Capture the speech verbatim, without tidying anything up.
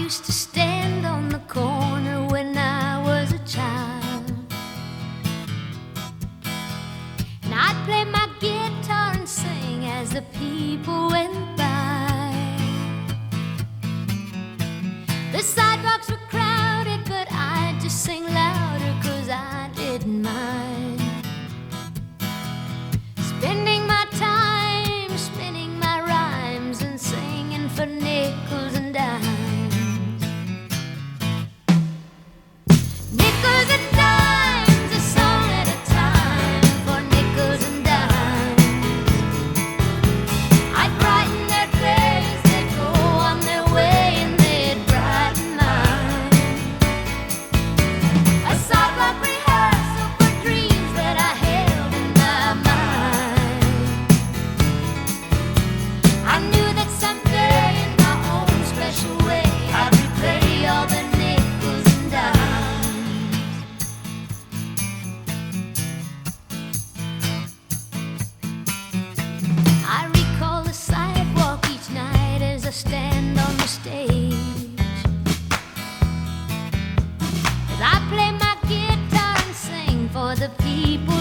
used to stand on the corner when I was a child, and I'd play my guitar and sing as the people went by. The sidewalks were crowded, but I'd just sing louder 'cause I didn't mind. Spending my time spinning my rhymes and singing for nickels and dimes. Nickels and dimes, a song at a time, for nickels and dimes. I'd brighten their days, they'd go on their way, and they'd brighten mine. A sidewalk rehearsal for dreams that I held in my mind. I knew that someday, in my own special way, I'd repay all the nickels and dimes. I recall the sidewalk each night as I stand on the stage, as I play my guitar and sing for the people